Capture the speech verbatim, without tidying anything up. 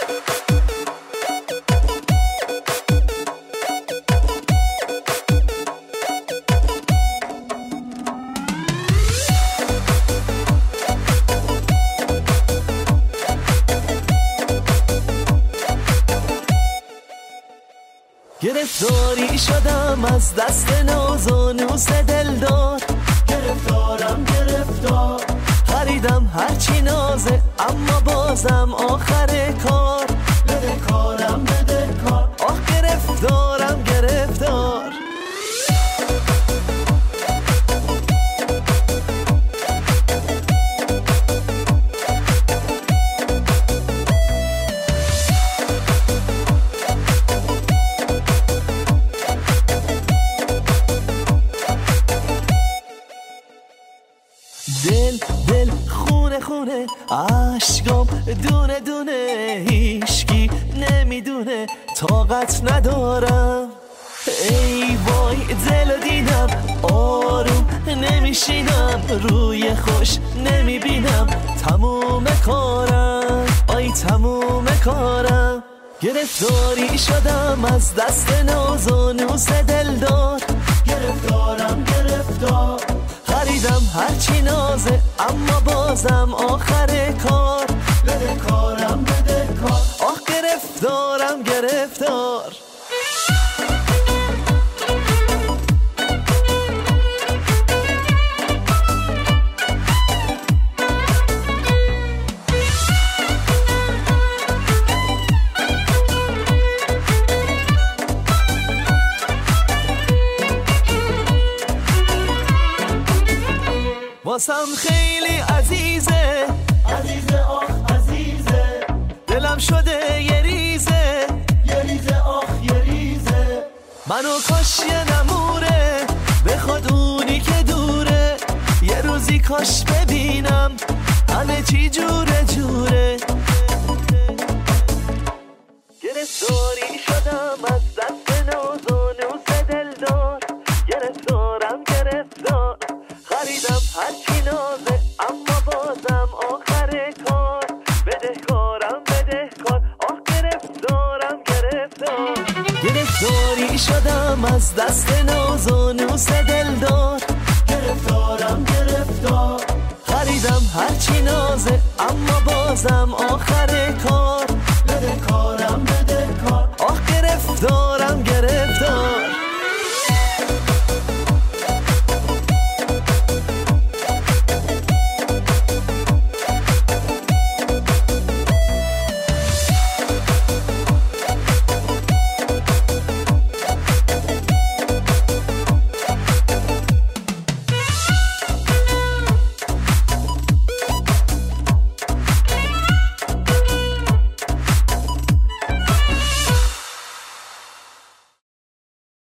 گرفتاری شدم از دست ناز و نوس دلدار، گرفتارم گرفتار، خریدم هرچی نازه اما بازم آخر کار، بده کارم بده کار، آخ گرفتارم گرفتار. دل دل خونه خونه عشقام دونه دونه، هیچکی نمیدونه طاقت ندارم. ای وای دل دیدم آروم نمیشینم، روی خوش نمیبینم، تموم کارم آی تموم کارم. گرفتاری شدم از دست ناز و نوس دلدار، گرفتارم گرفتار، خریدم هرچی نازه اما بازم آخر کار، بده کارم بده کار، آخ گرفتارم گرفتار. واسم خیلی عزیزه عزیزه آخ عزیزه، دلم شده یه ریزه یه ریزه آخ یه ریزه، منو کاش یه نموره بخواد اونی که دوره، یه روزی کاش ببینم همه چی جوره جوره. گرفتاری شدم از دست ناز و نوس دلدار، گرفتارم گرفتار، خریدم هرچی نازه اما بازم آخر کار، بده کارم بده کار، آخ گرفتارم گرفتار. گرفتاری شدم از دست ناز و نوس دلدار، گرفتارم گرفتار، خریدم هرچی نازه اما بازم آخر